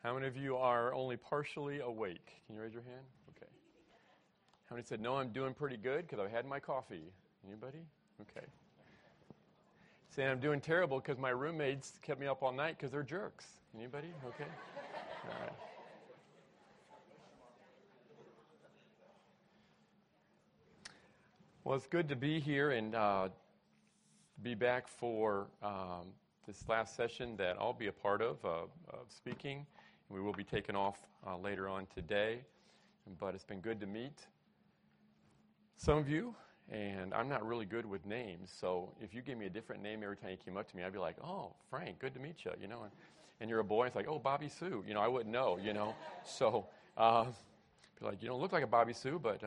How many of you are only partially awake? Can you raise your hand? Okay. How many said, no, I'm doing pretty good because I've had my coffee? Anybody? Okay. Saying I'm doing terrible because my roommates kept me up all night because they're jerks. Anybody? Okay. All right. Well, it's good to be here and be back for this last session that I'll be a part of speaking. We will be taking off later on today, but it's been good to meet some of you, and I'm not really good with names, so if you gave me a different name every time you came up to me, I'd be like, oh, Frank, good to meet you, and you're a boy, it's like, oh, Bobby Sue, I wouldn't know, so be like, you don't look like a Bobby Sue, but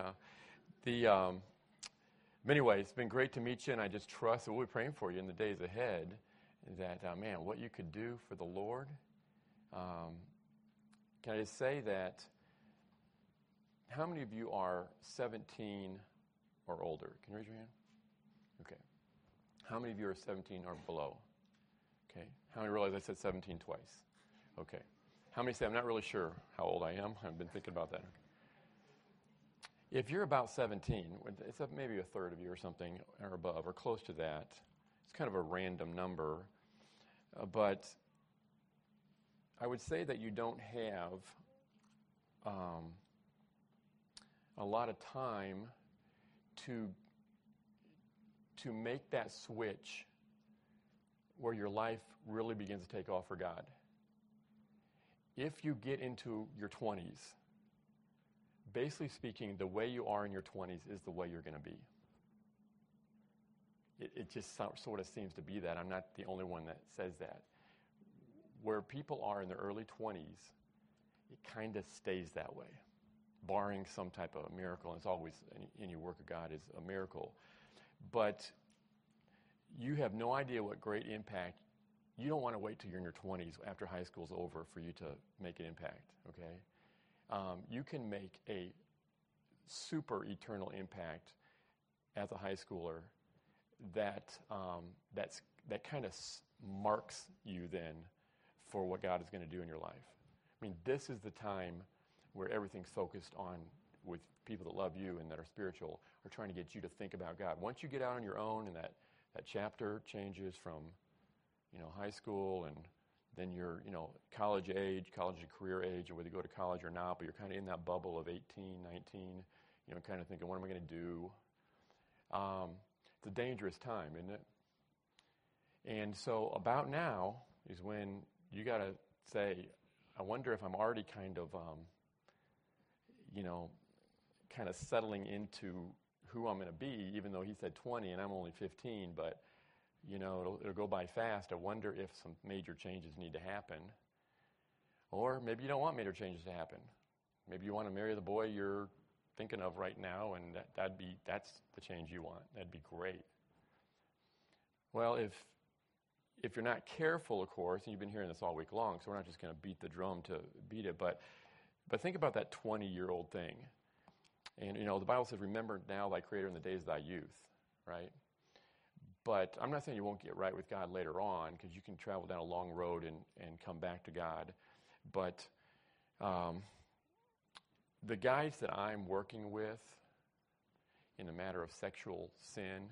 anyway, it's been great to meet you, and I just trust that we'll be praying for you in the days ahead, that, man, what you could do for the Lord. Can I just say that, how many of you are 17 or older? Can you raise your hand? Okay. How many of you are 17 or below? Okay. How many realize I said 17 twice? Okay. How many say, I'm not really sure how old I am? I've been thinking about that. If you're about 17, it's maybe a third of you or something or above or close to that. It's kind of a random number. But I would say that you don't have a lot of time to make that switch where your life really begins to take off for God. If you get into your 20s, basically speaking, the way you are in your 20s is the way you're going to be. It just sort of seems to be that. I'm not the only one that says that. Where people are in their early 20s, it kind of stays that way, barring some type of miracle. And it's always, any work of God is a miracle. But you have no idea what great impact. You don't want to wait till you're in your 20s after high school's over for you to make an impact, okay? You can make a super eternal impact as a high schooler that kind of marks you then for what God is going to do in your life. I mean, this is the time where everything's focused on, with people that love you and that are spiritual, are trying to get you to think about God. Once you get out on your own and that chapter changes from, high school and then you're, college age, college and career age, or whether you go to college or not, but you're kind of in that bubble of 18, 19, kind of thinking, what am I going to do? It's a dangerous time, isn't it? And so about now is when you got to say, I wonder if I'm already kind of, kind of settling into who I'm going to be, even though he said 20 and I'm only 15, but, it'll go by fast. I wonder if some major changes need to happen. Or maybe you don't want major changes to happen. Maybe you want to marry the boy you're thinking of right now, and that's the change you want. That'd be great. Well, if you're not careful, of course, and you've been hearing this all week long, so we're not just going to beat the drum to beat it, but think about that 20-year-old thing. And, the Bible says, remember now thy Creator in the days of thy youth, right? But I'm not saying you won't get right with God later on, because you can travel down a long road and come back to God. But the guys that I'm working with in the matter of sexual sin,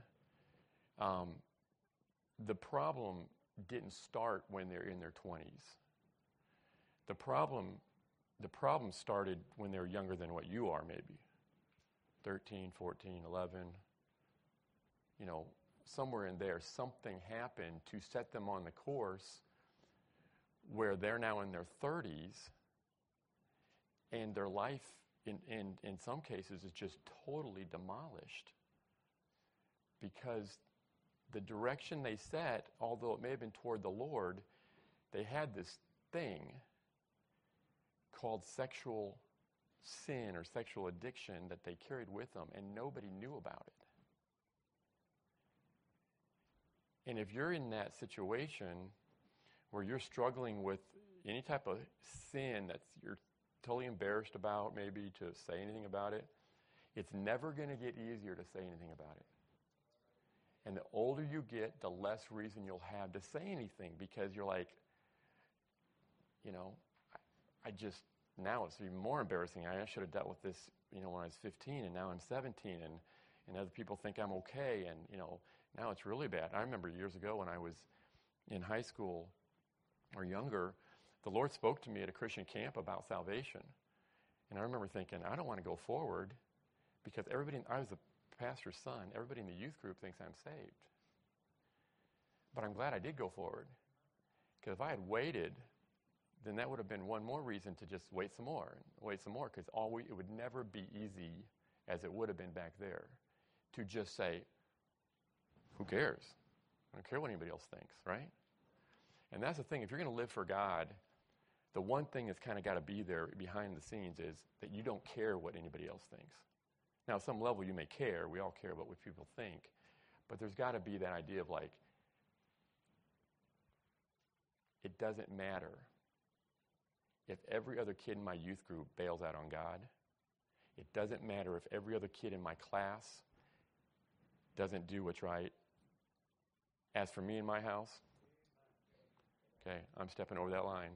the problem didn't start when they're in their 20s. The problem started when they were younger than what you are, maybe 13, 14, 11, somewhere in there. Something happened to set them on the course where they're now in their 30s, and their life in some cases is just totally demolished because the direction they set, although it may have been toward the Lord, they had this thing called sexual sin or sexual addiction that they carried with them, and nobody knew about it. And if you're in that situation where you're struggling with any type of sin that you're totally embarrassed about, maybe to say anything about it, it's never going to get easier to say anything about it. And the older you get, the less reason you'll have to say anything, because you're like, now it's even more embarrassing. I should have dealt with this, when I was 15, and now I'm 17, and other people think I'm okay, and, now it's really bad. I remember years ago when I was in high school or younger, the Lord spoke to me at a Christian camp about salvation. And I remember thinking, I don't want to go forward because I was the pastor's son. Everybody in the youth group thinks I'm saved. But I'm glad I did go forward. Because if I had waited, then that would have been one more reason to just wait some more, because it would never be easy, as it would have been back there, to just say, who cares? I don't care what anybody else thinks, right? And that's the thing. If you're going to live for God, the one thing that's kind of got to be there behind the scenes is that you don't care what anybody else thinks. Now, at some level, you may care. We all care about what people think. But there's got to be that idea of like, it doesn't matter if every other kid in my youth group bails out on God. It doesn't matter if every other kid in my class doesn't do what's right. As for me and my house, okay, I'm stepping over that line.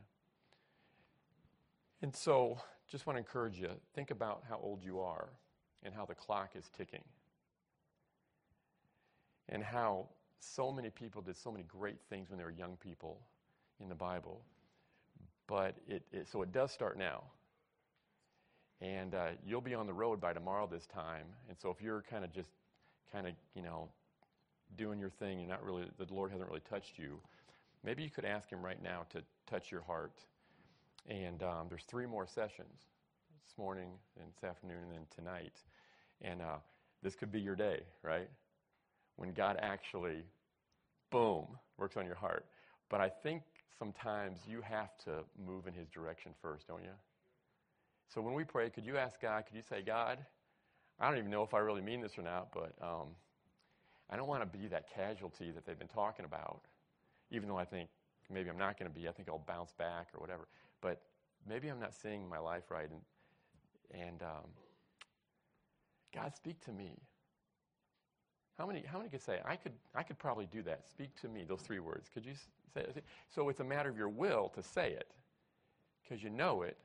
And so, just want to encourage you, think about how old you are and how the clock is ticking. And how so many people did so many great things when they were young people in the Bible. But so it does start now. And you'll be on the road by tomorrow this time. And so if you're kind of doing your thing, you're not really, the Lord hasn't really touched you, maybe you could ask him right now to touch your heart. And there's 3 more sessions, this morning and this afternoon and then tonight. And this could be your day, right? When God actually, boom, works on your heart. But I think sometimes you have to move in his direction first, don't you? So when we pray, could you ask God, could you say, God, I don't even know if I really mean this or not, but I don't want to be that casualty that they've been talking about, even though I think maybe I'm not going to be. I think I'll bounce back or whatever. But maybe I'm not seeing my life right. And God, speak to me. How many could say, I could probably do that? Speak to me, those 3 words. Could you say it? So it's a matter of your will to say it, because you know it.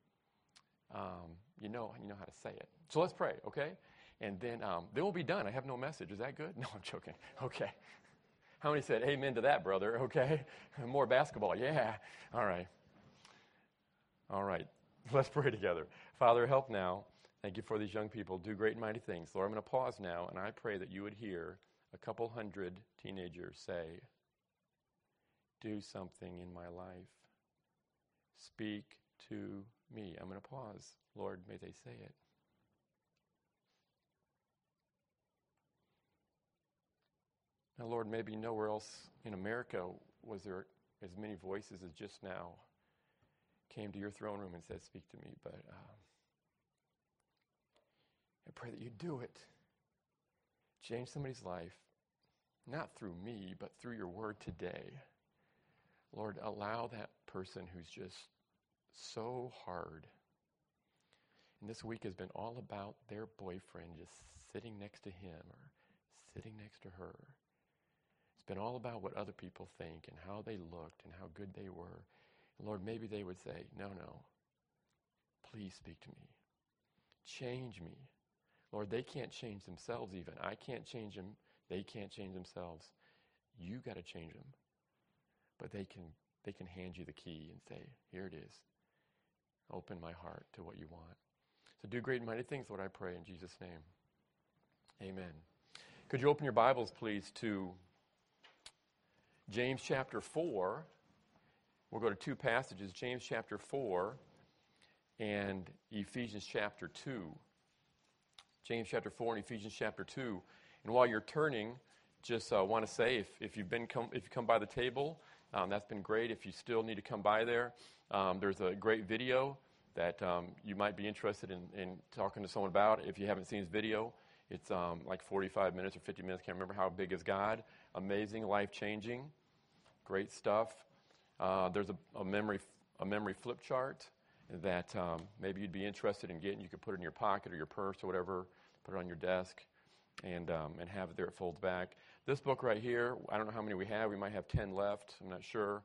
You know how to say it. So let's pray, okay? And then we'll be done. I have no message. Is that good? No, I'm joking. Okay. How many said amen to that, brother? Okay. More basketball. Yeah. All right. All right. Let's pray together. Father, help now. Thank you for these young people. Do great and mighty things. Lord, I'm going to pause now, and I pray that you would hear a couple hundred teenagers say, do something in my life. Speak to me. I'm going to pause. Lord, may they say it. Now, Lord, maybe nowhere else in America was there as many voices as just now came to your throne room and said, speak to me. But I pray that you do it. Change somebody's life, not through me, but through your word today. Lord, allow that person who's just so hard. And this week has been all about their boyfriend just sitting next to him or sitting next to her. It's been all about what other people think and how they looked and how good they were. And Lord, maybe they would say, no, please speak to me. Change me. Lord, they can't change themselves even. I can't change them. They can't change themselves. You got to change them. But they can hand you the key and say, here it is. Open my heart to what you want. So do great and mighty things, Lord, I pray in Jesus' name. Amen. Could you open your Bibles, please, to James chapter 4. We'll go to 2 passages, James chapter 4 and Ephesians chapter 2. James chapter 4 and Ephesians chapter 2. And while you're turning, just want to say, if you come by the table, that's been great. If you still need to come by there, there's a great video that you might be interested in talking to someone about. If you haven't seen his video, it's like 45 minutes or 50 minutes. Can't remember. How Big is God? Amazing, life-changing, great stuff. There's a memory flip chart that maybe you'd be interested in getting. You could put it in your pocket or your purse or whatever, put it on your desk, and have it there. It folds back. This book right here, I don't know how many we have. We might have 10 left. I'm not sure.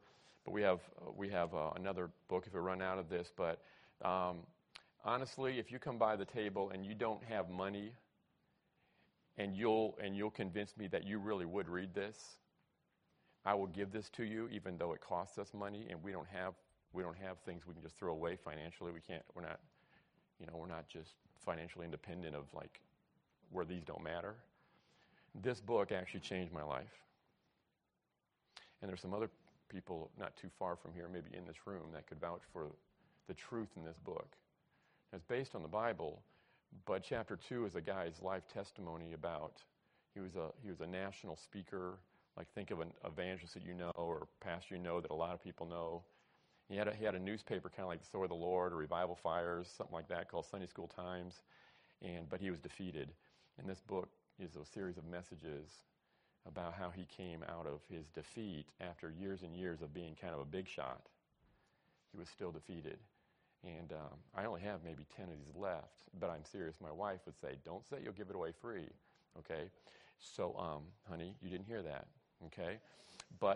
But we have another book if we run out of this. But honestly, if you come by the table and you don't have money, and you'll convince me that you really would read this, I will give this to you, even though it costs us money, and we don't have things we can just throw away financially. We're not just financially independent of like where these don't matter. This book actually changed my life. And there's some other people not too far from here, maybe in this room, that could vouch for the truth in this book. It's based on the Bible, but chapter 2 is a guy's life testimony about, he was a national speaker. Like, think of an evangelist that you know or pastor you know that a lot of people know. He had a newspaper kind of like the Sword of the Lord or Revival Fires, something like that, called Sunday School Times. But he was defeated. And this book is a series of messages about how he came out of his defeat after years and years of being kind of a big shot. He was still defeated. And I only have maybe 10 of these left, but I'm serious. My wife would say, don't say you'll give it away free, okay? So, honey, you didn't hear that, okay? But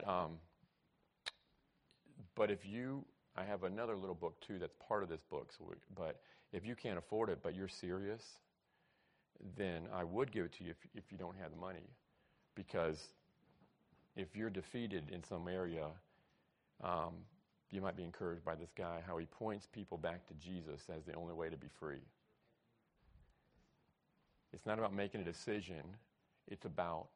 I have another little book, too, that's part of this book. But if you can't afford it, but you're serious, then I would give it to you if you don't have the money. Because if you're defeated in some area, you might be encouraged by this guy, how he points people back to Jesus as the only way to be free. It's not about making a decision. It's about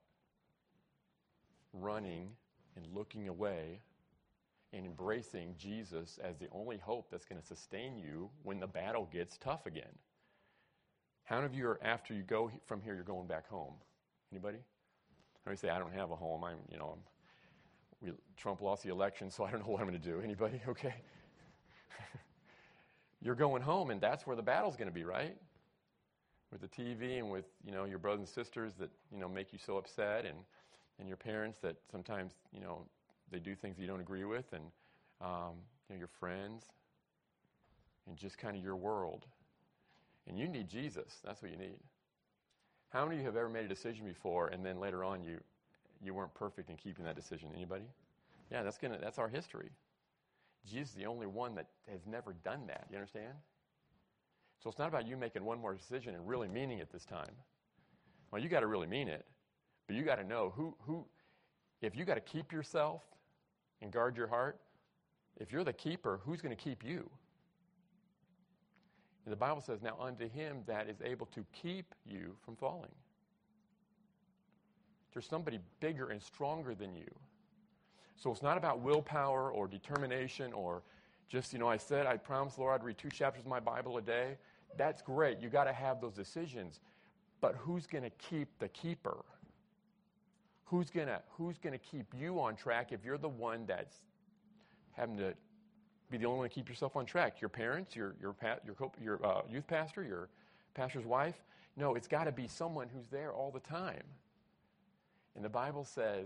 running and looking away and embracing Jesus as the only hope that's going to sustain you when the battle gets tough again. How many of you are, after you go from here, you're going back home? Anybody? How many say, I don't have a home, Trump lost the election, so I don't know what I'm going to do. Anybody? Okay. You're going home, and that's where the battle's going to be, right? With the TV and with, your brothers and sisters that, make you so upset, and your parents that sometimes, they do things you don't agree with, and, your friends, and just kind of your world. And you need Jesus. That's what you need. How many of you have ever made a decision before, and then later on you weren't perfect in keeping that decision? Anybody? Yeah, that's our history. Jesus is the only one that has never done that. You understand? So it's not about you making one more decision and really meaning it this time. Well, you got to really mean it, but you got to know who. If you got to keep yourself and guard your heart, if you're the keeper, who's going to keep you? And the Bible says, now unto him that is able to keep you from falling. There's somebody bigger and stronger than you. So it's not about willpower or determination or just, I promised the Lord I'd read 2 chapters of my Bible a day. That's great. You got to have those decisions. But who's going to keep the keeper? Who's going to keep you on track if you're the one that's having to be the only one to keep yourself on track? Your parents, your youth pastor, your pastor's wife? No, it's got to be someone who's there all the time. And the Bible says,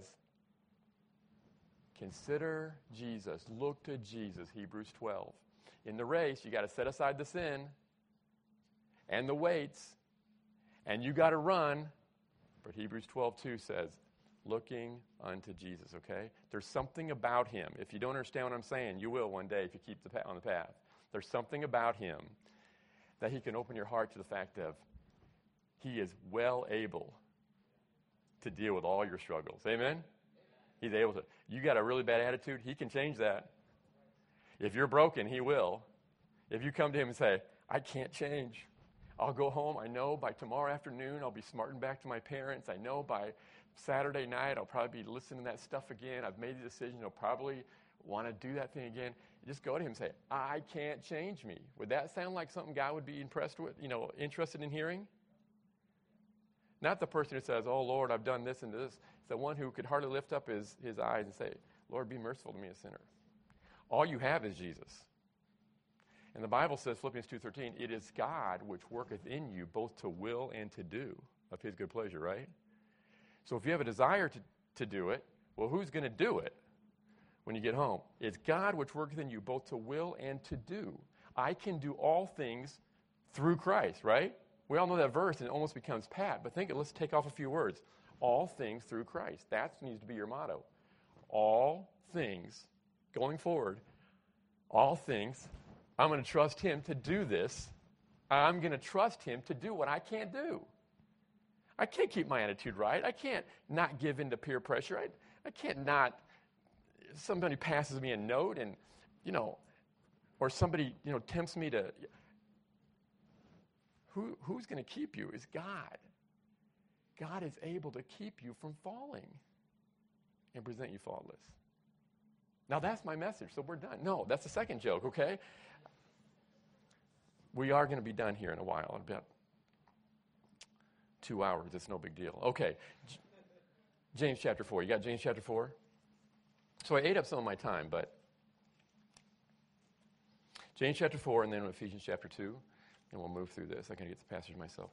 consider Jesus. Look to Jesus, Hebrews 12. In the race, you got to set aside the sin and the weights, and you got to run. But Hebrews 12:2 says, looking unto Jesus, okay? There's something about him. If you don't understand what I'm saying, you will one day if you keep on the path. There's something about him that he can open your heart to the fact of he is well able to deal with all your struggles. Amen? He's able to. You got a really bad attitude, he can change that. If you're broken, he will. If you come to him and say, I can't change. I'll go home. I know by tomorrow afternoon I'll be smarting back to my parents. I know by Saturday night I'll probably be listening to that stuff again. I've made the decision. I'll probably want to do that thing again. Just go to him and say, I can't change me. Would that sound like something God would be impressed with, interested in hearing? Not the person who says, oh, Lord, I've done this and this. It's the one who could hardly lift up his eyes and say, Lord, be merciful to me, a sinner. All you have is Jesus. And the Bible says, Philippians 2:13, it is God which worketh in you both to will and to do of his good pleasure, right? So if you have a desire to do it, well, who's going to do it when you get home? It's God which worketh in you both to will and to do. I can do all things through Christ, right? We all know that verse, and it almost becomes pat. But let's take off a few words. All things through Christ. That needs to be your motto. All things going forward, all things, I'm going to trust him to do this. I'm going to trust him to do what I can't do. I can't keep my attitude right. I can't not give in to peer pressure. I can't not, somebody passes me a note and, or somebody, tempts me to, who's going to keep you is God. God is able to keep you from falling and present you faultless. Now that's my message, so we're done. No, that's the second joke, okay? We are going to be done here in a while, about 2 hours. It's no big deal. Okay, James chapter 4. You got James chapter 4? So I ate up some of my time, but James chapter 4 and then Ephesians chapter 2, and we'll move through this. I can get the passage myself.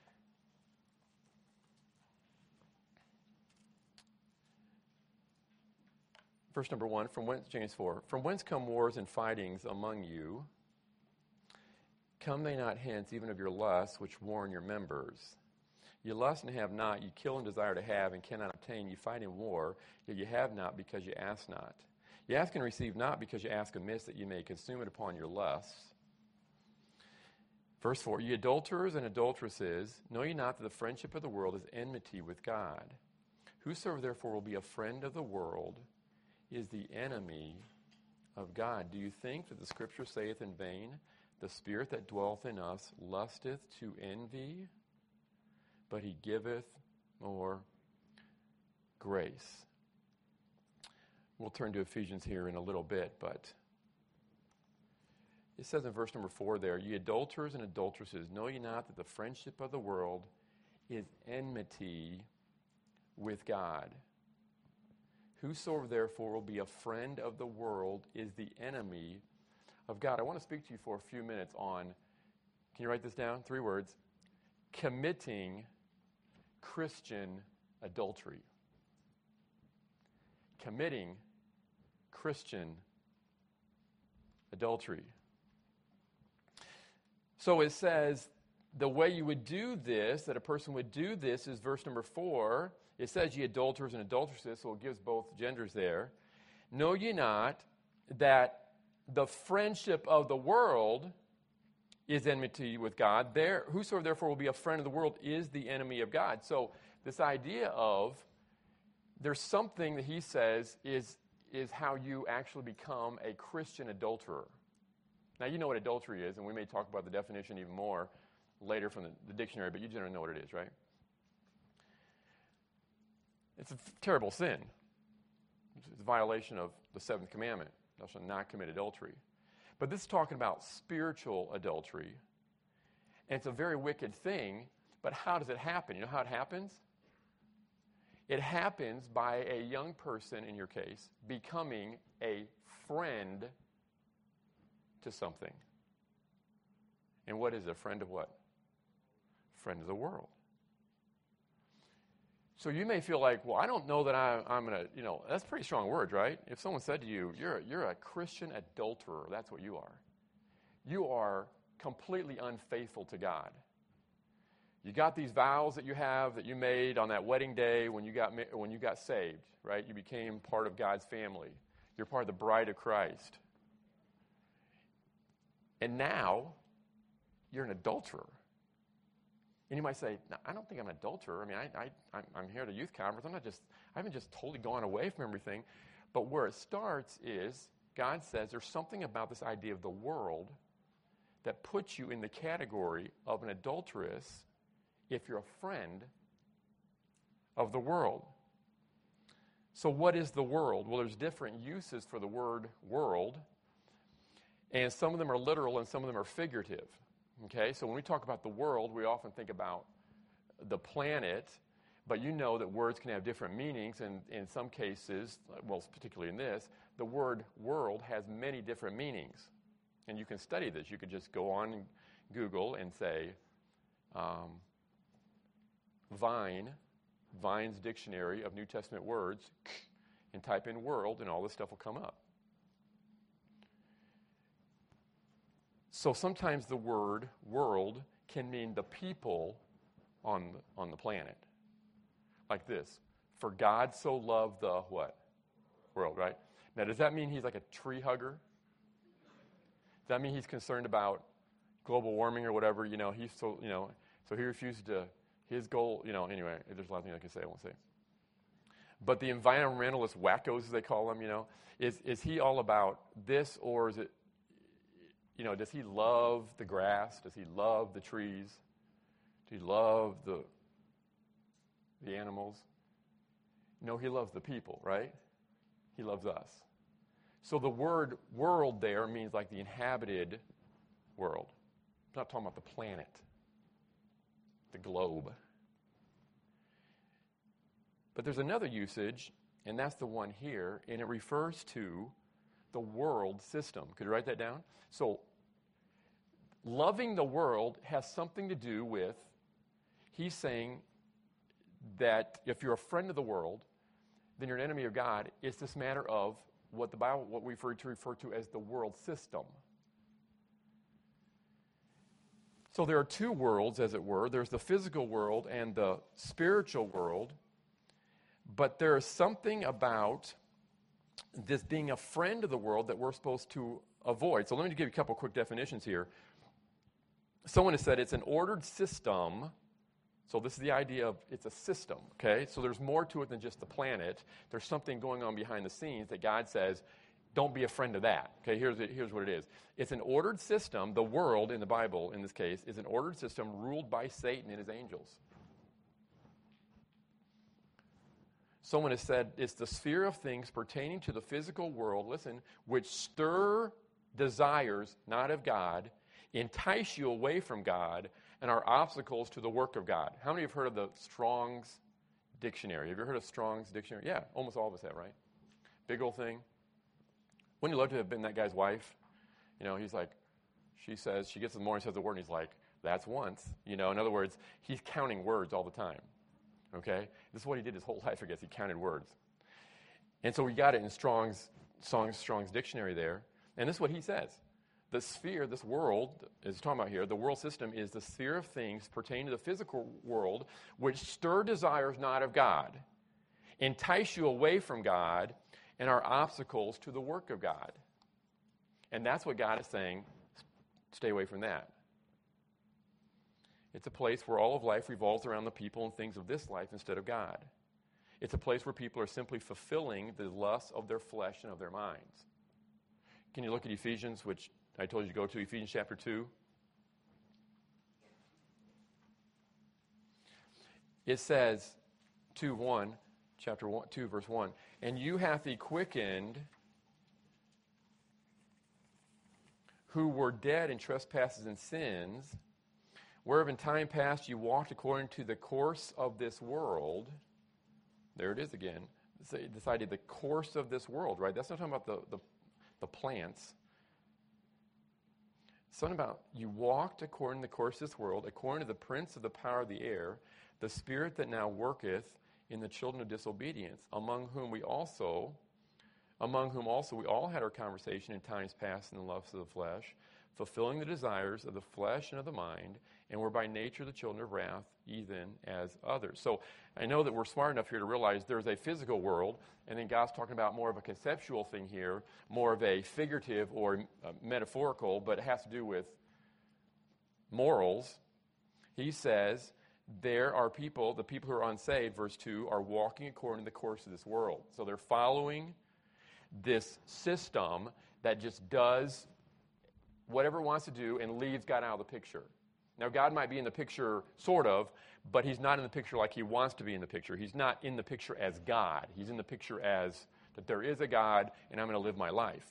Verse number 1, James 4, from whence come wars and fightings among you? Come they not hence even of your lusts, which war in your members? You lust and have not, you kill and desire to have and cannot obtain, you fight in war, yet you have not because you ask not. You ask and receive not because you ask amiss, that you may consume it upon your lusts. Verse 4, ye adulterers and adulteresses, know ye not that the friendship of the world is enmity with God? Whosoever therefore will be a friend of the world is the enemy of God. Do you think that the Scripture saith in vain, the Spirit that dwelleth in us lusteth to envy, but he giveth more grace? We'll turn to Ephesians here in a little bit, but it says in verse number 4 there, ye adulterers and adulteresses, know ye not that the friendship of the world is enmity with God? Whosoever therefore will be a friend of the world is the enemy of God. I want to speak to you for a few minutes on, can you write this down? 3 words. Committing Christian adultery. Committing Christian adultery. So it says the way you would do this, that a person would do this, is verse number 4. It says ye adulterers and adulteresses, so it gives both genders there. Know ye not that the friendship of the world is enmity with God? Whosoever therefore will be a friend of the world is the enemy of God. So this idea of there's something that he says is how you actually become a Christian adulterer. Now you know what adultery is, and we may talk about the definition even more later from the dictionary, but you generally know what it is, right? It's a terrible sin. It's a violation of the 7th commandment. Thou shalt not commit adultery. But this is talking about spiritual adultery. And it's a very wicked thing, but how does it happen? You know how it happens? It happens by a young person, in your case, becoming a friend to something. And what is a friend of what? Friend of the world. So you may feel like, well, I don't know that I'm going to, that's pretty strong words, right? If someone said to you, you're a Christian adulterer, that's what you are. You are completely unfaithful to God. You got these vows that you made on that wedding day when you got saved, right? You became part of God's family. You're part of the bride of Christ. And now you're an adulterer. And you might say, no, I don't think I'm an adulterer. I mean, I'm here at a youth conference. I haven't just totally gone away from everything. But where it starts is God says there's something about this idea of the world that puts you in the category of an adulteress if you're a friend of the world. So what is the world? Well, there's different uses for the word world. And some of them are literal and some of them are figurative. Okay, so when we talk about the world, we often think about the planet, but you know that words can have different meanings, and in some cases, well, particularly in this, the word world has many different meanings. And you can study this. You could just go on Google and say, Vine's Dictionary of New Testament Words, and type in world, and all this stuff will come up. So sometimes the word world can mean the people on the planet. Like this, for God so loved the what? World, right? Now, does that mean he's like a tree hugger? Does that mean he's concerned about global warming or whatever? He's so, so he refused to, his goal, anyway, there's a lot of things I can say, I won't say. But the environmentalist wackos, as they call them, is he all about this, or is it, does he love the grass? Does he love the trees? Does he love the animals? No, he loves the people, right? He loves us. So the word world there means like the inhabited world. I'm not talking about the planet, the globe. But there's another usage, and that's the one here, and it refers to the world system. Could you write that down? So loving the world has something to do with, he's saying that if you're a friend of the world, then you're an enemy of God. It's this matter of what the Bible, what we refer to as the world system. So there are two worlds, as it were. There's the physical world and the spiritual world. But there is something about this being a friend of the world that we're supposed to avoid. So let me give you a couple quick definitions here. Someone has said it's an ordered system. So this is the idea of it's a system, okay? So there's more to it than just the planet. There's something going on behind the scenes that God says, don't be a friend of that. Okay, here's what it is. It's an ordered system. The world in the Bible, in this case, is an ordered system ruled by Satan and his angels. Someone has said it's the sphere of things pertaining to the physical world, listen, which stir desires not of God, entice you away from God, and are obstacles to the work of God. How many have heard of the Strong's Dictionary? Have you heard of Strong's Dictionary? Yeah, almost all of us have, right? Big old thing. Wouldn't you love to have been that guy's wife? He's like, she says, she gets in the morning, says the word, and he's like, that's once. In other words, he's counting words all the time. Okay? This is what he did his whole life, I guess. He counted words. And so we got it in Strong's Dictionary there. And this is what he says. The sphere, this world, is talking about here, the world system is the sphere of things pertaining to the physical world which stir desires not of God, entice you away from God, and are obstacles to the work of God. And that's what God is saying, stay away from that. It's a place where all of life revolves around the people and things of this life instead of God. It's a place where people are simply fulfilling the lusts of their flesh and of their minds. Can you look at Ephesians, which I told you to go to, Ephesians chapter 2? It says, chapter 2, verse 1, and you hath he quickened who were dead in trespasses and sins, whereof in time past you walked according to the course of this world. There it is again. This idea, the course of this world, right? That's not talking about the plants. Something about you walked according to the course of this world, according to the prince of the power of the air, the spirit that now worketh in the children of disobedience, among whom also we all had our conversation in times past in the lusts of the flesh, fulfilling the desires of the flesh and of the mind, and were by nature the children of wrath, even as others. So I know that we're smart enough here to realize there's a physical world, and then God's talking about more of a conceptual thing here, more of a figurative or metaphorical, but it has to do with morals. He says there are people, the people who are unsaved, verse 2, are walking according to the course of this world. So they're following this system that just does whatever it wants to do and leaves God out of the picture. Now, God might be in the picture, sort of, but he's not in the picture like he wants to be in the picture. He's not in the picture as God. He's in the picture as that there is a God, and I'm going to live my life.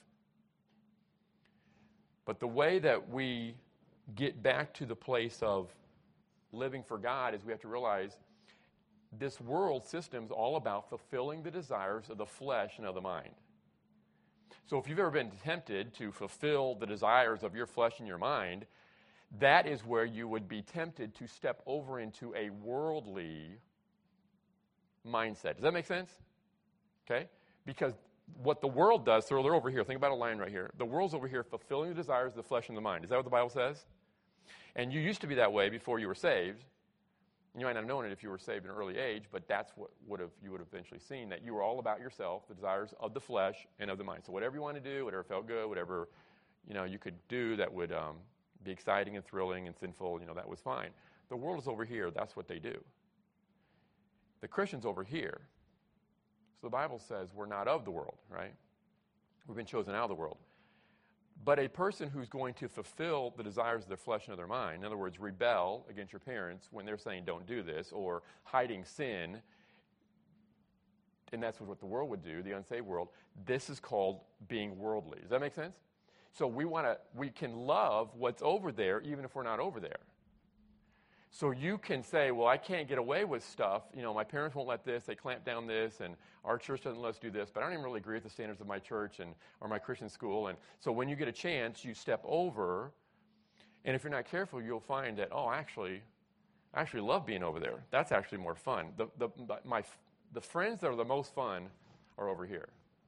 But the way that we get back to the place of living for God is we have to realize this world system is all about fulfilling the desires of the flesh and of the mind. So if you've ever been tempted to fulfill the desires of your flesh and your mind, that is where you would be tempted to step over into a worldly mindset. Does that make sense? Okay? Because what the world does, so they're over here. Think about a line right here. The world's over here fulfilling the desires of the flesh and the mind. Is that what the Bible says? And you used to be that way before you were saved. You might not have known it if you were saved at an early age, but that's what you would have eventually seen, that you were all about yourself, the desires of the flesh and of the mind. So whatever you want to do, whatever felt good, whatever you could do that would be exciting and thrilling and sinful, that was fine. The world is over here. That's what they do. The Christian's over here. So the Bible says we're not of the world, right? We've been chosen out of the world. But a person who's going to fulfill the desires of their flesh and of their mind, in other words, rebel against your parents when they're saying don't do this, or hiding sin, and that's what the world would do, the unsaved world, this is called being worldly. Does that make sense? So we can love what's over there even if we're not over there. So you can say, well, I can't get away with stuff. My parents won't let this. They clamp down this, and our church doesn't let us do this. But I don't even really agree with the standards of my church or my Christian school. And so when you get a chance, you step over. And if you're not careful, you'll find that, I actually love being over there. That's actually more fun. The friends that are the most fun are over here.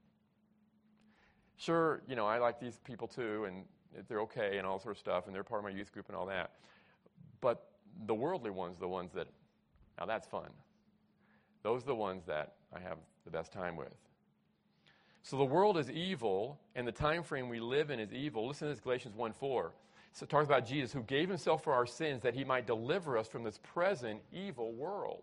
Sure, I like these people too, and they're okay and all sort of stuff, and they're part of my youth group and all that. But the worldly ones, the ones that, now that's fun. Those are the ones that I have the best time with. So the world is evil, and the time frame we live in is evil. Listen to this, Galatians 1:4. So it talks about Jesus, who gave himself for our sins that he might deliver us from this present evil world.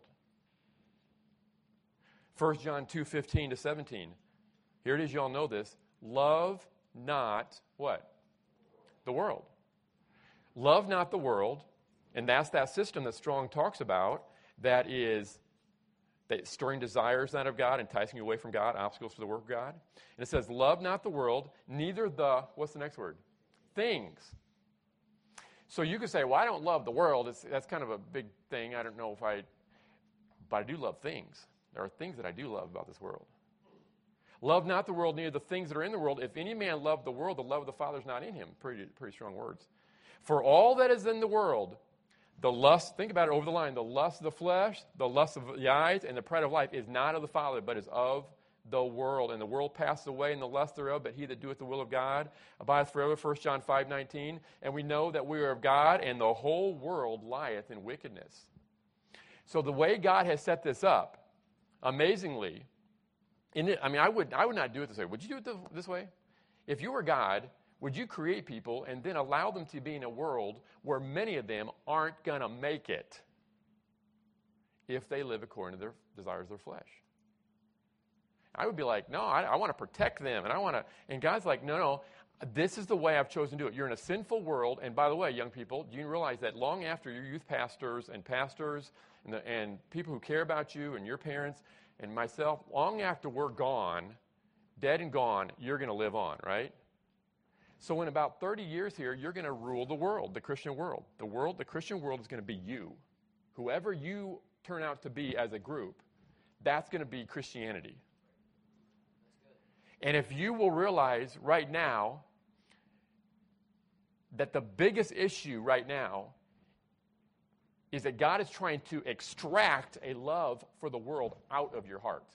1 John 2:15-17. Here it is, you all know this. Love not what? The world. Love not the world. And that's that system that Strong talks about, that stirring desires not of God, enticing you away from God, obstacles for the work of God. And it says, love not the world, neither what's the next word? Things. So you could say, well, I don't love the world. That's kind of a big thing. I don't know but I do love things. There are things that I do love about this world. Love not the world, neither the things that are in the world. If any man love the world, the love of the Father is not in him. Pretty strong words. For all that is in the world, the lust, think about it over the line, the lust of the flesh, the lust of the eyes, and the pride of life is not of the Father, but is of the world. And the world passes away and the lust thereof, but he that doeth the will of God abideth forever, 1 John 5:19. And we know that we are of God, and the whole world lieth in wickedness. So the way God has set this up, amazingly, I would not do it this way. Would you do it this way? If you were God, would you create people and then allow them to be in a world where many of them aren't going to make it if they live according to their desires of their flesh? I would be like, no, I want to protect them. And God's like, no, this is the way I've chosen to do it. You're in a sinful world. And by the way, young people, do you realize that long after your youth pastors and people who care about you and your parents and myself, long after we're gone, dead and gone, you're going to live on, right? So in about 30 years here, you're going to rule the world, the Christian world. The Christian world is going to be you. Whoever you turn out to be as a group, that's going to be Christianity. And if you will realize right now that the biggest issue right now is that God is trying to extract a love for the world out of your heart.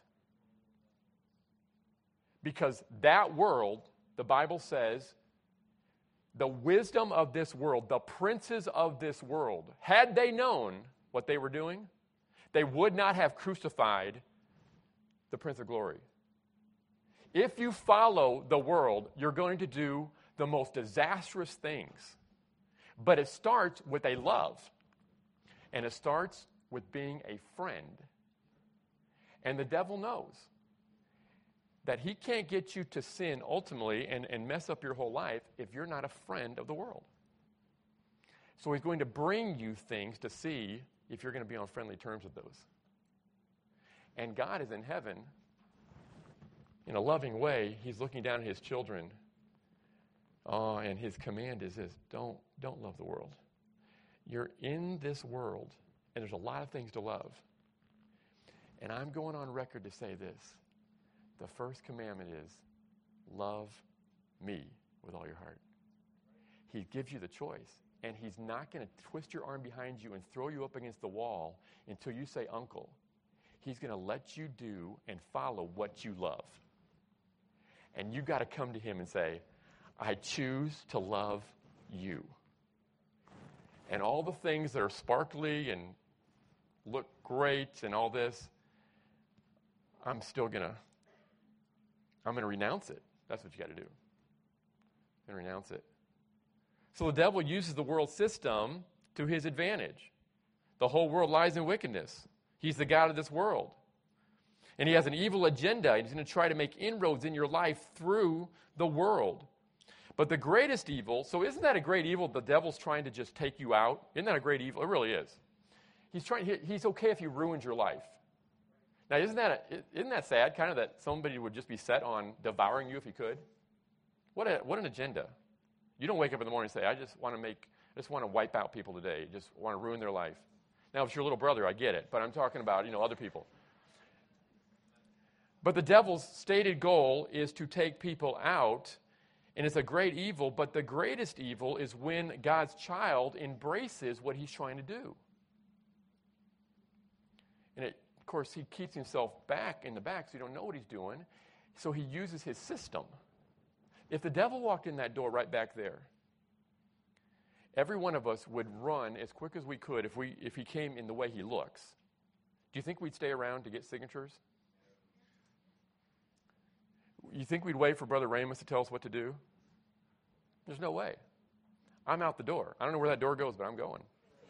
Because that world, the Bible says, the wisdom of this world, the princes of this world, had they known what they were doing, they would not have crucified the Prince of Glory. If you follow the world, you're going to do the most disastrous things. But it starts with a love. And it starts with being a friend. And the devil knows that he can't get you to sin ultimately and mess up your whole life if you're not a friend of the world. So he's going to bring you things to see if you're going to be on friendly terms with those. And God is in heaven. In a loving way, he's looking down at his children. And his command is this: don't love the world. You're in this world, and there's a lot of things to love. And I'm going on record to say this. The first commandment is, love me with all your heart. He gives you the choice, and he's not going to twist your arm behind you and throw you up against the wall until you say, uncle. He's going to let you do and follow what you love. And you've got to come to him and say, I choose to love you. And all the things that are sparkly and look great and all this, I'm going to renounce it. That's what you got to do. And renounce it. So the devil uses the world system to his advantage. The whole world lies in wickedness. He's the god of this world. And he has an evil agenda, and he's going to try to make inroads in your life through the world. But the greatest evil, so isn't that a great evil? The devil's trying to just take you out. Isn't that a great evil? It really is. He's okay if he ruins your life. Now, isn't that sad, kind of, that somebody would just be set on devouring you if he could? What an agenda. You don't wake up in the morning and say, I just want to wipe out people today. Just want to ruin their life. Now, if it's your little brother, I get it. But I'm talking about, other people. But the devil's stated goal is to take people out, and it's a great evil, but the greatest evil is when God's child embraces what he's trying to do. And of course, he keeps himself back in the back so you don't know what he's doing, so he uses his system. If the devil walked in that door right back there, every one of us would run as quick as we could if he came in the way he looks. Do you think we'd stay around to get signatures? You think we'd wait for Brother Ramos to tell us what to do? There's no way. I'm out the door. I don't know where that door goes, but I'm going.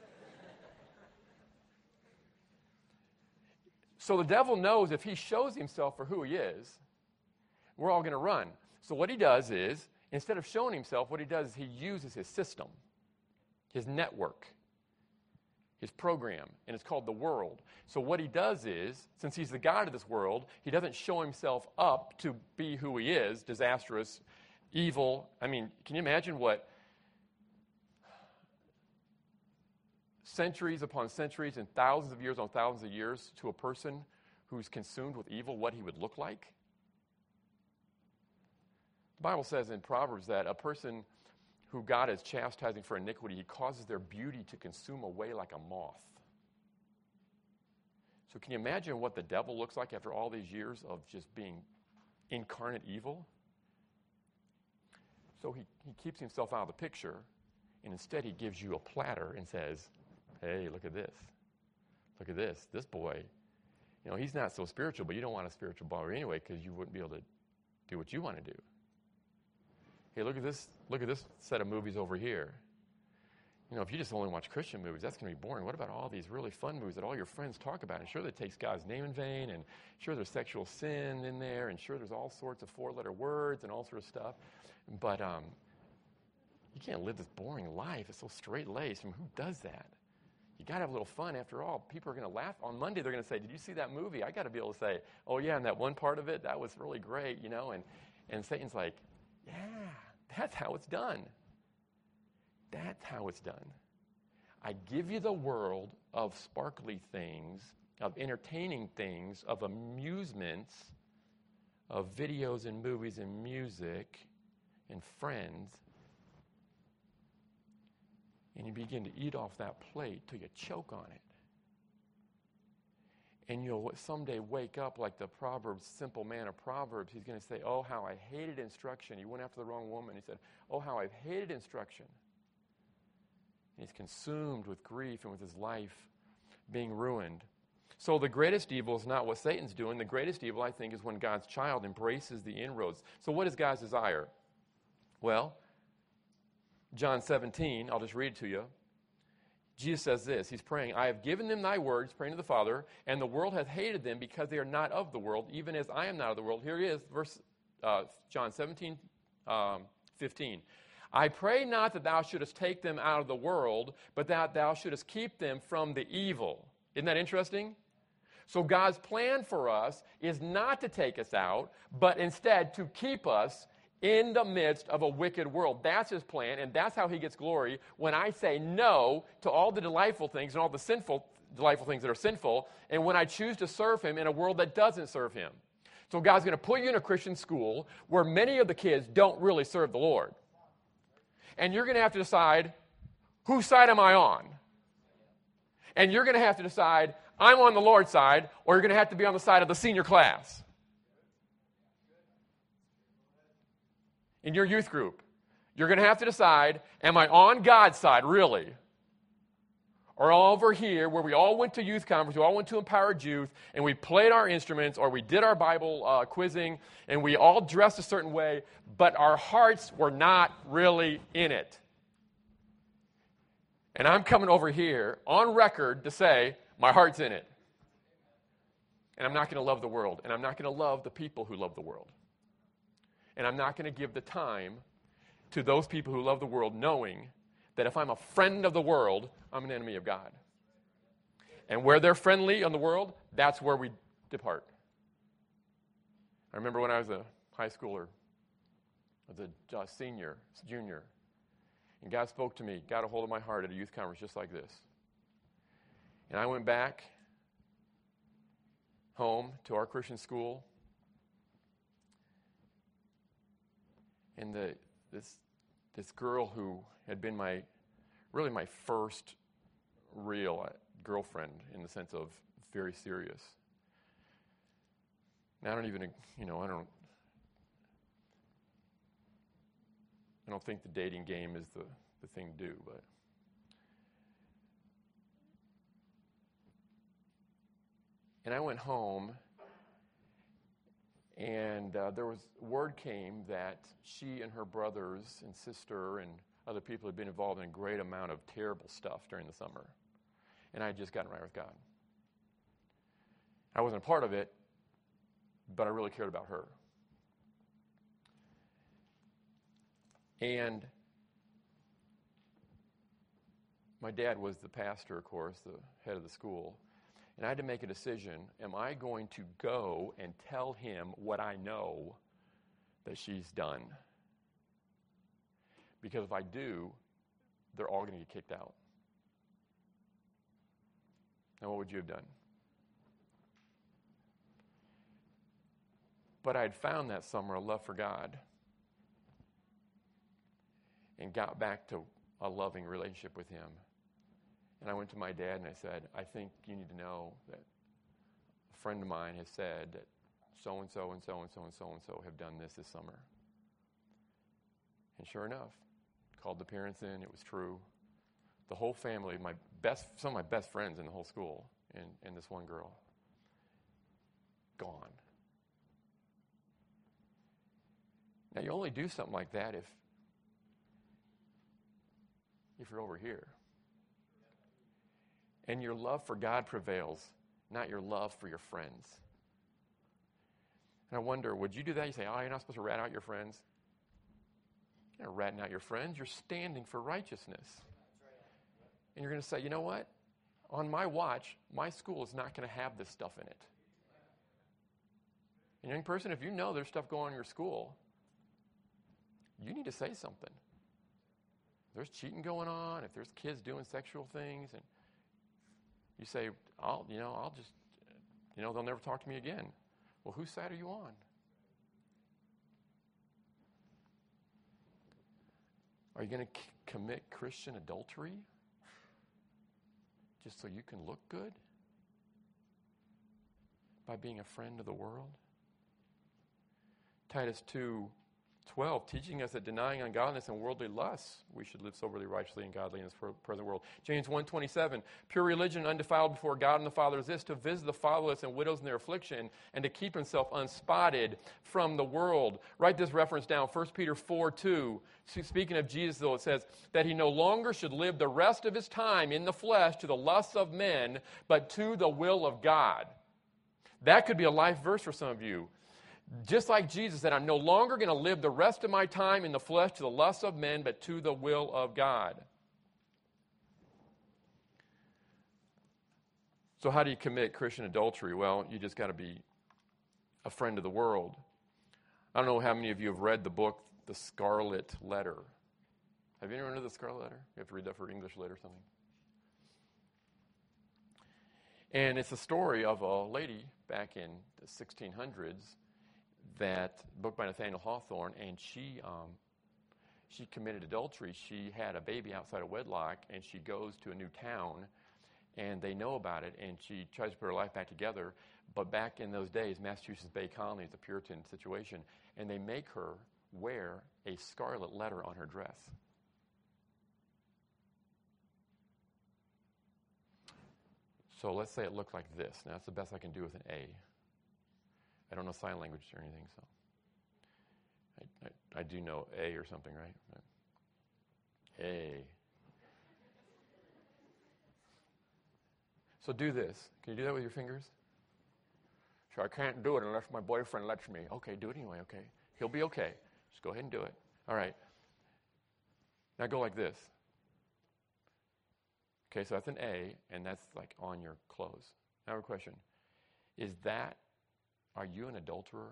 So the devil knows if he shows himself for who he is, we're all going to run. So what he does is, instead of showing himself, what he does is he uses his system, his network, his program, and it's called the world. So what he does is, since he's the god of this world, he doesn't show himself up to be who he is, disastrous, evil. I mean, can you imagine what centuries upon centuries and thousands of years on thousands of years to a person who's consumed with evil, what he would look like? The Bible says in Proverbs that a person who God is chastising for iniquity, he causes their beauty to consume away like a moth. So can you imagine what the devil looks like after all these years of just being incarnate evil? So he keeps himself out of the picture, and instead he gives you a platter and says, hey, look at this. Look at this. This boy, he's not so spiritual, but you don't want a spiritual boy anyway because you wouldn't be able to do what you want to do. Hey, look at this set of movies over here. If you just only watch Christian movies, that's going to be boring. What about all these really fun movies that all your friends talk about? And sure, that takes God's name in vain, and sure, there's sexual sin in there, and sure, there's all sorts of four-letter words and all sorts of stuff. But you can't live this boring life. It's so straight-laced. Who does that? You got to have a little fun. After all, people are going to laugh. On Monday, they're going to say, did you see that movie? I got to be able to say, oh, yeah, and that one part of it, that was really great, And Satan's like, yeah, that's how it's done. That's how it's done. I give you the world of sparkly things, of entertaining things, of amusements, of videos and movies and music and friends. And you begin to eat off that plate till you choke on it. And you'll someday wake up like the Proverbs, simple man of Proverbs. He's going to say, oh, how I hated instruction. He went after the wrong woman. He said, oh, how I've hated instruction. And he's consumed with grief and with his life being ruined. So the greatest evil is not what Satan's doing. The greatest evil, I think, is when God's child embraces the inroads. So what is God's desire? Well, John 17, I'll just read it to you. Jesus says this, he's praying, I have given them thy words, praying to the Father, and the world hath hated them because they are not of the world, even as I am not of the world. Here it is, John 17, 15. I pray not that thou shouldest take them out of the world, but that thou shouldest keep them from the evil. Isn't that interesting? So God's plan for us is not to take us out, but instead to keep us in the midst of a wicked world. That's his plan, and that's how he gets glory when I say no to all the delightful things and all the delightful things that are sinful, and when I choose to serve him in a world that doesn't serve him. So God's going to put you in a Christian school where many of the kids don't really serve the Lord. And you're going to have to decide, whose side am I on? And you're going to have to decide, I'm on the Lord's side, or you're going to have to be on the side of the senior class. In your youth group, you're going to have to decide, am I on God's side, really? or over here where we all went to youth conference, we all went to Empowered Youth, and we played our instruments, or we did our Bible quizzing, and we all dressed a certain way, but our hearts were not really in it. And I'm coming over here on record to say, my heart's in it. And I'm not going to love the world, and I'm not going to love the people who love the world. And I'm not going to give the time to those people who love the world, knowing that if I'm a friend of the world, I'm an enemy of God. And where they're friendly on the world, that's where we depart. I remember when I was a high schooler, as a senior, junior, and God spoke to me, got a hold of my heart at a youth conference just like this. And I went back home to our Christian school, and this girl who had been my first real girlfriend in the sense of very serious. And I don't even, I don't think the dating game is the thing to do, but and I went home, and word came that she and her brothers and sister and other people had been involved in a great amount of terrible stuff during the summer. And I had just gotten right with God. I wasn't a part of it, but I really cared about her. And my dad was the pastor, of course, the head of the school. And I had to make a decision. Am I going to go and tell him what I know that she's done? Because if I do, they're all going to get kicked out. Now, what would you have done? But I had found that summer a love for God and got back to a loving relationship with him. And I went to my dad and I said, I think you need to know that a friend of mine has said that so-and-so and so-and-so and so-and-so have done this summer. And sure enough, called the parents in, it was true. The whole family, some of my best friends in the whole school, and this one girl, gone. Now, you only do something like that if you're over here. And your love for God prevails, not your love for your friends. And I wonder, would you do that? You say, you're not supposed to rat out your friends. You're not ratting out your friends. You're standing for righteousness. And you're going to say, you know what? On my watch, my school is not going to have this stuff in it. And young person, if you know there's stuff going on in your school, you need to say something. If there's cheating going on, if there's kids doing sexual things, and you say, they'll never talk to me again. Well, whose side are you on? Are you going to commit Christian adultery just so you can look good by being a friend of the world? Titus 2:12, teaching us that denying ungodliness and worldly lusts, we should live soberly, righteously, and godly in this present world. James 1:27, pure religion undefiled before God and the Father is this, to visit the fatherless and widows in their affliction, and to keep himself unspotted from the world. Write this reference down, 1 Peter 4:2. Speaking of Jesus, though, it says that he no longer should live the rest of his time in the flesh to the lusts of men, but to the will of God. That could be a life verse for some of you. Just like Jesus said, I'm no longer going to live the rest of my time in the flesh to the lusts of men, but to the will of God. So how do you commit Christian adultery? Well, you just got to be a friend of the world. I don't know how many of you have read the book, The Scarlet Letter. Have you ever read The Scarlet Letter? You have to read that for English lit or something. And it's a story of a lady back in the 1600s, that book by Nathaniel Hawthorne, and she committed adultery. She had a baby outside of wedlock, and she goes to a new town, and they know about it, and she tries to put her life back together. But back in those days, Massachusetts Bay Colony is a Puritan situation, and they make her wear a scarlet letter on her dress. So let's say it looked like this. Now, that's the best I can do with an A. I don't know sign language or anything, so I do know A or something, right? A. So do this. Can you do that with your fingers? Sure, I can't do it unless my boyfriend lets me. Okay, do it anyway, okay. He'll be okay. Just go ahead and do it. All right. Now go like this. Okay, so that's an A, and that's like on your clothes. Now I have a question. Are you an adulterer?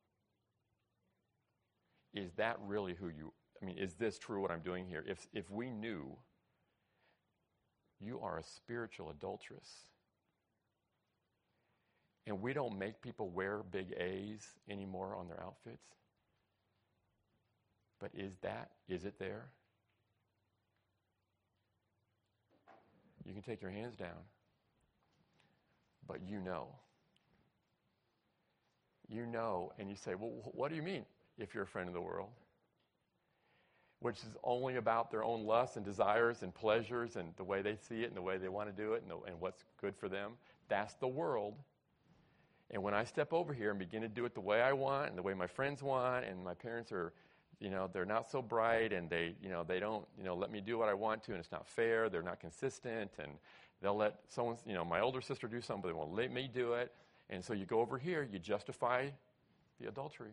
Is that really who you, is this true what I'm doing here? If we knew you are a spiritual adulteress, and we don't make people wear big A's anymore on their outfits, but is it there? You can take your hands down, but you know. You know, and you say, well, what do you mean if you're a friend of the world? Which is only about their own lusts and desires and pleasures and the way they see it and the way they want to do it and what's good for them. That's the world. And when I step over here and begin to do it the way I want and the way my friends want, and my parents are, they're not so bright, and they don't, let me do what I want to, and it's not fair. They're not consistent, and they'll let someone, my older sister do something, but they won't let me do it. And so you go over here, you justify the adultery.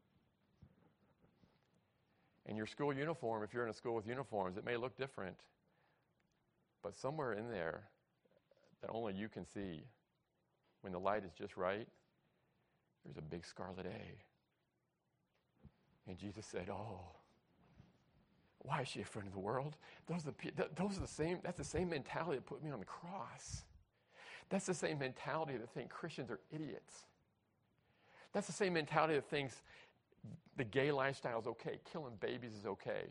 And your school uniform, if you're in a school with uniforms, it may look different, but somewhere in there that only you can see, when the light is just right, there's a big scarlet A. And Jesus said, oh, why is she a friend of the world? Those are the same, that's the same mentality that put me on the cross. That's the same mentality that thinks Christians are idiots. That's the same mentality that thinks the gay lifestyle is okay, killing babies is okay.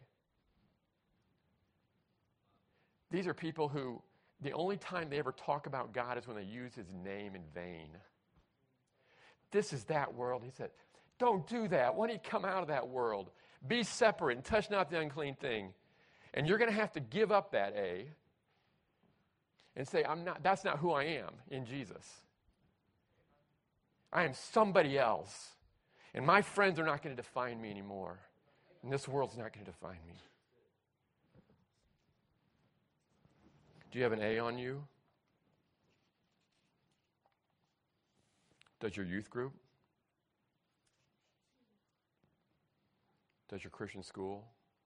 These are people who, the only time they ever talk about God is when they use his name in vain. This is that world. He said, don't do that. Why don't you come out of that world? Be separate and touch not the unclean thing. And you're going to have to give up that A and say, that's not who I am in Jesus. I am somebody else. And my friends are not going to define me anymore. And this world's not going to define me. Do you have an A on you? Does your youth group? Does your Christian school?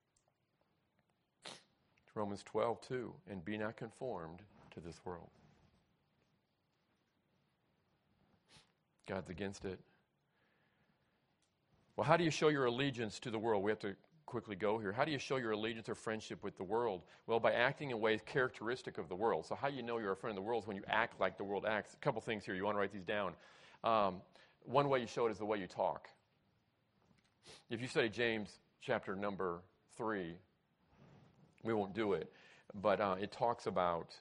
Romans 12:2, and be not conformed to this world. God's against it. Well, how do you show your allegiance to the world? We have to quickly go here. How do you show your allegiance or friendship with the world? Well, by acting in ways characteristic of the world. So how you know you're a friend of the world is when you act like the world acts. A couple things here. You want to write these down. One way you show it is the way you talk. If you study James chapter number 3, we won't do it, but it talks about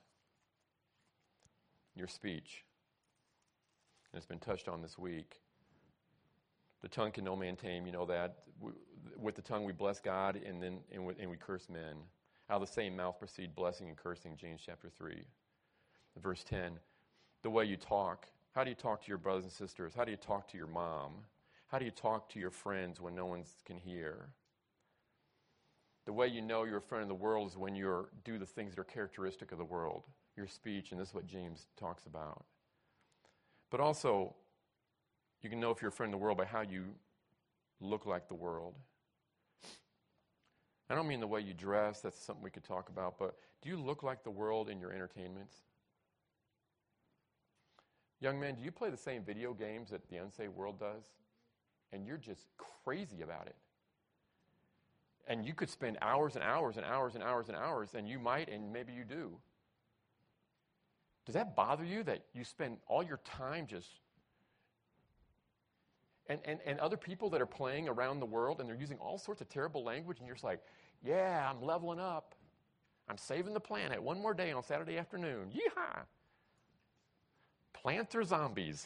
your speech. And it's been touched on this week. The tongue can no man tame, you know that. With the tongue we bless God, and we curse men. Out of the same mouth proceed blessing and cursing, James chapter 3. Verse 10, the way you talk. How do you talk to your brothers and sisters? How do you talk to your mom? How do you talk to your friends when no one can hear? The way you know you're a friend of the world is when you do the things that are characteristic of the world. Your speech, and this is what James talks about. But also, you can know if you're a friend of the world by how you look like the world. I don't mean the way you dress. That's something we could talk about. But do you look like the world in your entertainments? Young men, do you play the same video games that the unsaved world does? And you're just crazy about it. And you could spend hours and hours and hours and hours and hours, and you might, and maybe you do. Does that bother you that you spend all your time just... And other people that are playing around the world, and they're using all sorts of terrible language, and you're just like, yeah, I'm leveling up. I'm saving the planet one more day on Saturday afternoon. Yeehaw! Plants or zombies?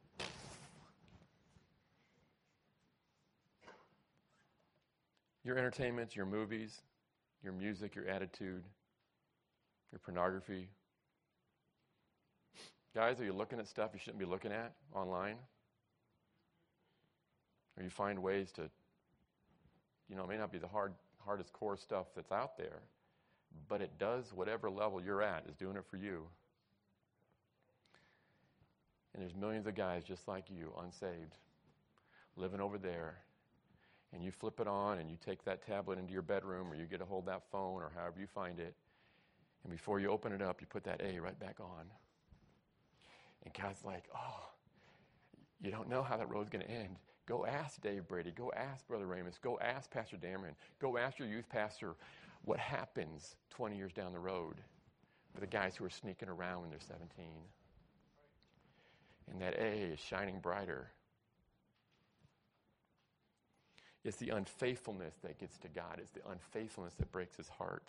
Your entertainment, your movies, your music, your attitude, your pornography. Guys, are you looking at stuff you shouldn't be looking at online? Or you find ways to, it may not be the hardest core stuff that's out there, but it does whatever level you're at, is doing it for you. And there's millions of guys just like you, unsaved, living over there. And you flip it on and you take that tablet into your bedroom, or you get a hold of that phone, or however you find it. And before you open it up, you put that A right back on. And God's like, oh, you don't know how that road's going to end. Go ask Dave Brady. Go ask Brother Ramus. Go ask Pastor Dameron. Go ask your youth pastor what happens 20 years down the road with the guys who are sneaking around when they're 17. And that A is shining brighter. It's the unfaithfulness that gets to God. It's the unfaithfulness that breaks his heart.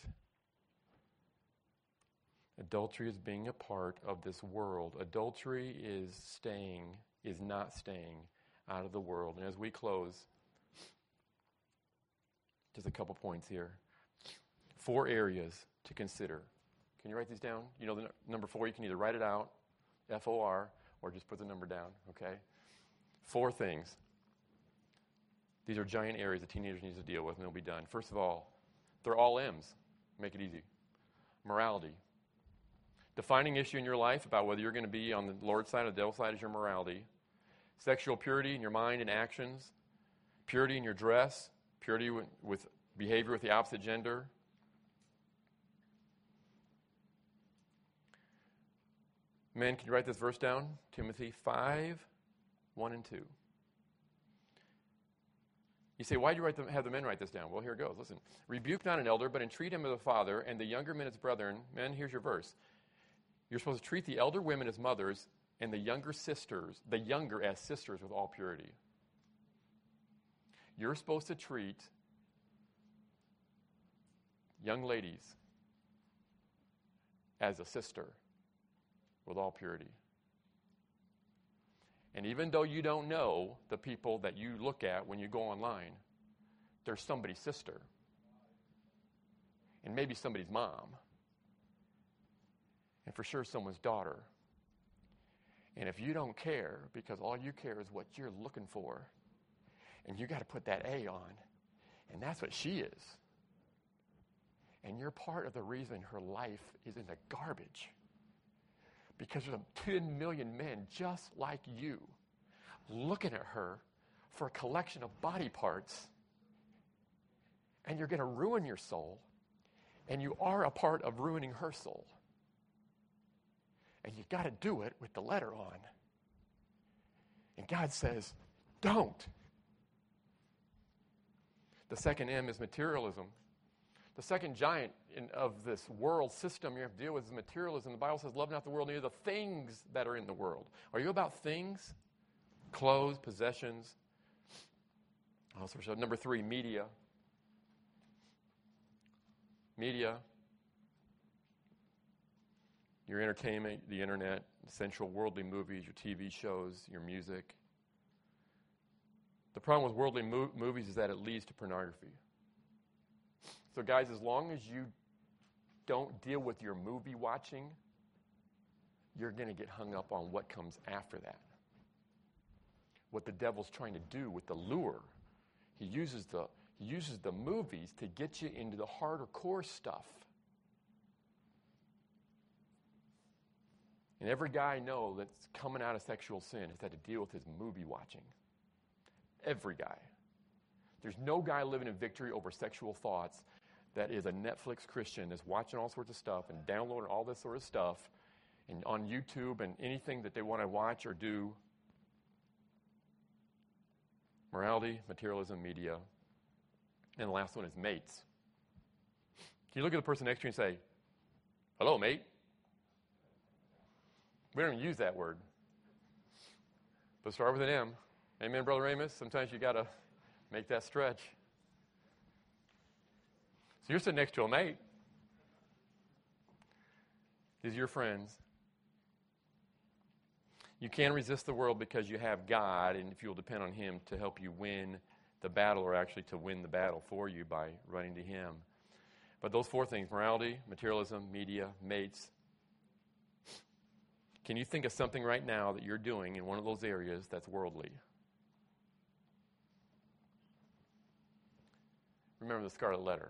Adultery is being a part of this world. Adultery is not staying out of the world. And as we close, just a couple points here. 4 areas to consider. Can you write these down? You know the number 4, you can either write it out, F-O-R, or just put the number down, okay? 4 things. These are giant areas that teenagers need to deal with, and they'll be done. First of all, they're all M's. Make it easy. Morality. Defining issue in your life about whether you're going to be on the Lord's side or the devil's side is your morality. Sexual purity in your mind and actions. Purity in your dress. Purity with behavior with the opposite gender. Men, can you write this verse down? Timothy 5, 1 and 2. You say, why do you have the men write this down? Well, here it goes. Listen. Rebuke not an elder, but entreat him as a father, and the younger men as brethren. Men, here's your verse. You're supposed to treat the elder women as mothers, and the younger as sisters with all purity. You're supposed to treat young ladies as a sister with all purity. And even though you don't know the people that you look at when you go online, there's somebody's sister. And maybe somebody's mom. And for sure someone's daughter. And if you don't care, because all you care is what you're looking for, and you got to put that A on, and that's what she is. And you're part of the reason her life is in the garbage. Because there's 10 million men just like you looking at her for a collection of body parts, and you're going to ruin your soul, and you are a part of ruining her soul. And you got to do it with the letter on. And God says, don't. The second M is materialism. The second giant of this world system you have to deal with is materialism. The Bible says, love not the world, neither the things that are in the world. Are you about things? Clothes, possessions. Also, number 3, media. Media. Your entertainment, the internet, essential worldly movies, your TV shows, your music. The problem with worldly movies is that it leads to pornography. So guys, as long as you don't deal with your movie watching, you're going to get hung up on what comes after that. What the devil's trying to do with the lure. He uses the movies to get you into the harder core stuff. And every guy I know that's coming out of sexual sin has had to deal with his movie watching. Every guy. There's no guy living in victory over sexual thoughts that is a Netflix Christian that's watching all sorts of stuff and downloading all this sort of stuff and on YouTube and anything that they want to watch or do. Morality, materialism, media. And the last one is mates. Can you look at the person next to you and say, hello, mate? We don't even use that word. But start with an M. Amen, Brother Amos? Sometimes you got to make that stretch. So you're sitting next to a mate. These are your friends. You can resist the world because you have God, and if you'll depend on Him to help you win the battle, or actually to win the battle for you by running to Him. But those 4 things, morality, materialism, media, mates, Can you think of something right now that you're doing in one of those areas that's worldly? Remember the Scarlet Letter.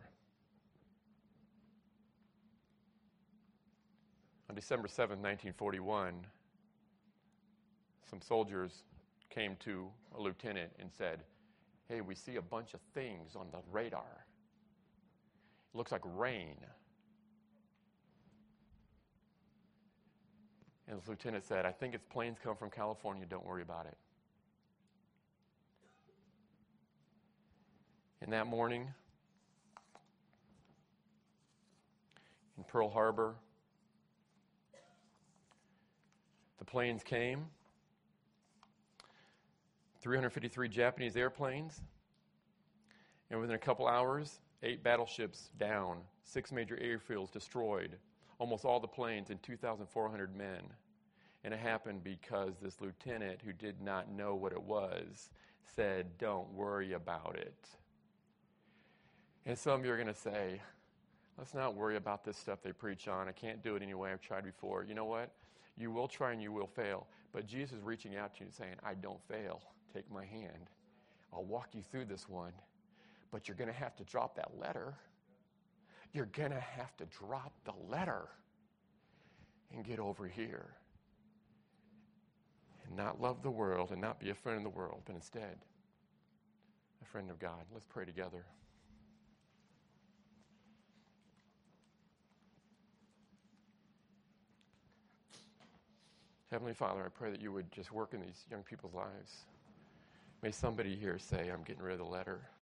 On December 7, 1941, some soldiers came to a lieutenant and said, "Hey, we see a bunch of things on the radar. It looks like rain." And the lieutenant said, "I think it's planes come from California. Don't worry about it." And that morning, in Pearl Harbor, the planes came. 353 Japanese airplanes. And within a couple hours, 8 battleships down, 6 major airfields destroyed, almost all the planes and 2,400 men. And it happened because this lieutenant, who did not know what it was, said, "Don't worry about it." And some of you are going to say, "Let's not worry about this stuff they preach on. I can't do it anyway. I've tried before." You know what? You will try and you will fail. But Jesus is reaching out to you and saying, "I don't fail. Take my hand. I'll walk you through this one. But you're going to have to drop that letter. You're going to have to drop the letter and get over here. And not love the world and not be a friend of the world, but instead a friend of God." Let's pray together. Heavenly Father, I pray that you would just work in these young people's lives. May somebody here say, "I'm getting rid of the letter.